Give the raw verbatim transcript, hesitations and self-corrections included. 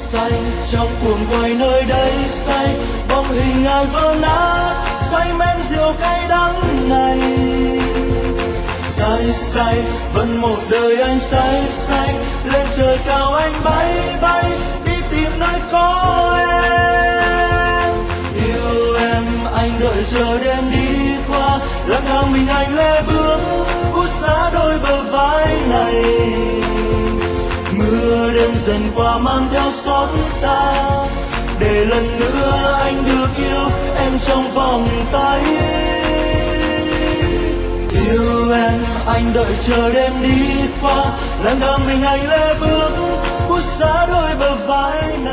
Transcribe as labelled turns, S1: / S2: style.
S1: say trong cuồng quay nơi đây say bóng hình ai vỡ nát say men rượu cay đắng này. Say say vẫn một đời anh say say lên trời cao anh bay bay đi tìm nơi có em. Yêu em anh đợi chờ đêm đi qua lang thang mình anh lê bước bút giá đôi bờ vai này. Mưa đêm dần qua mang theo xót xa để lần nữa anh được yêu em trong vòng tay. Yêu em anh đợi chờ đêm đi qua lang thang mình anh lê bước bút giá đôi bờ vai này.